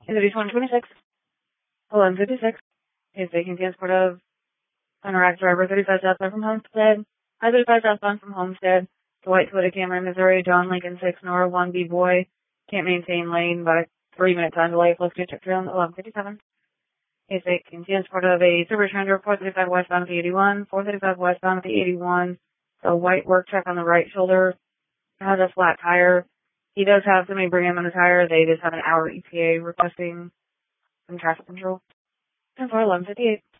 Is 126. 1156. Is taking transport of an Iraq driver 35 southbound from Homestead. I-35 southbound from Homestead. The White Toyota Camry, Missouri, John Lincoln 6 Nora 1B boy. Can't maintain lane by 3-minute time delay. Plus to check around 1157. Is taking transport of a Super Trender 435 westbound of the 81. 435 westbound of the 81. The white work truck on the right shoulder has a flat tire. He does have somebody bring him on a tire. They just have an hour ETA requesting some traffic control. And for 1158.